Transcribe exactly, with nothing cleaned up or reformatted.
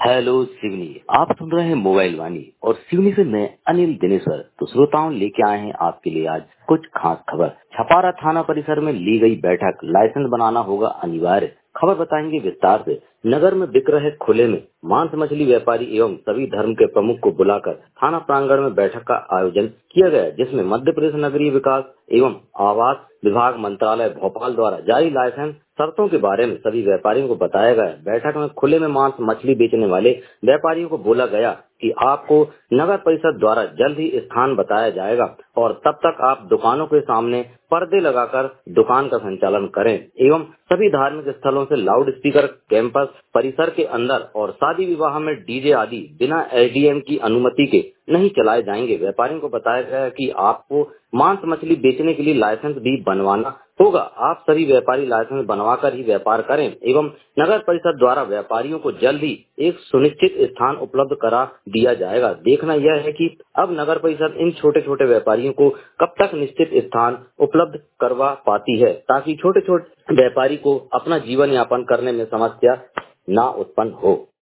Hello Seoni. आप सुन रहे हैं मोबाइल वाणी और सिवनी से मैं अनिल दिनेश्वर। तो श्रोताओं, लेके आए हैं आपके लिए आज कुछ खास खबर। छपारा थाना परिसर में ली गई बैठक, लाइसेंस बनाना होगा अनिवार्य। खबर बताएंगे विस्तार से। नगर में बिक रहे खुले में मांस मछली व्यापारी एवं सभी धर्म के प्रमुख को बुलाकर थाना प्रांगण में बैठक का आयोजन किया गया, जिसमें मध्य प्रदेश नगरीय विकास एवं आवास विभाग मंत्रालय भोपाल द्वारा जारी लाइसेंस शर्तों के बारे में सभी व्यापारियों को बताया गया। बैठक में खुले में मांस मछली बेचने वाले व्यापारियों को बोला गया कि आपको नगर परिषद द्वारा जल्द ही स्थान बताया जाएगा और तब तक आप दुकानों के सामने पर्दे लगाकर दुकान का संचालन करें एवं सभी धार्मिक स्थलों से लाउड स्पीकर कैंपस परिसर के अंदर और शादी विवाह में डीजे आदि बिना एसडीएम की अनुमति के नहीं चलाए जाएंगे। व्यापारियों को बताया गया कि आपको मांस मछली बेचने के लिए लाइसेंस भी बनवाना होगा। आप सभी व्यापारी लाइसेंस बनवाकर ही व्यापार करें एवं नगर परिषद द्वारा व्यापारियों को जल्द ही एक सुनिश्चित स्थान उपलब्ध करा दिया जाएगा। देखना यह है कि अब नगर परिषद इन छोटे छोटे व्यापारियों को कब तक निश्चित स्थान उपलब्ध करवा पाती है, ताकि छोटे छोटे व्यापारी को अपना जीवन यापन करने में समस्या ना उत्पन्न हो।